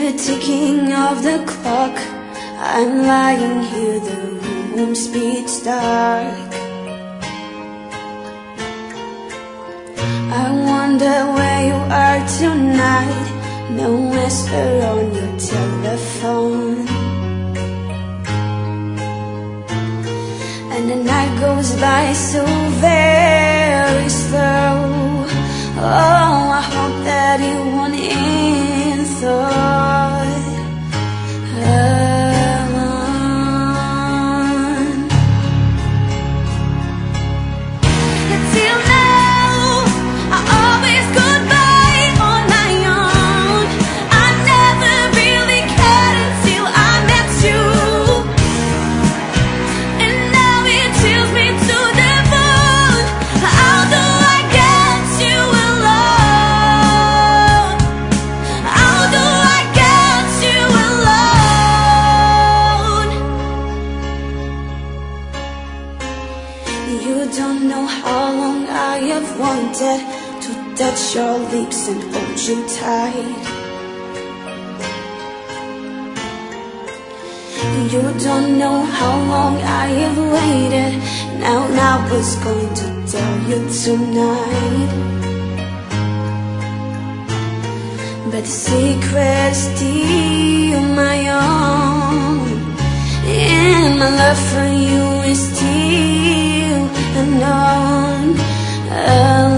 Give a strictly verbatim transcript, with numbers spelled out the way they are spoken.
the ticking of the clock. I'm lying here, the room's pitch dark. I wonder where you are tonight. No answer on your telephone, and the night goes by so very slow. Oh, I hope that you won't end thought alone. Until now, I always got by on my own. I never really cared until I met you, and now it chills me to the bone. How do I get you alone? How do I get you alone? You don't know how long I have wanted to touch your lips and hold you tight. You don't know how long I have waited. Now I was going to tell you tonight, but the secret's still my own, and my love for you is still unknown.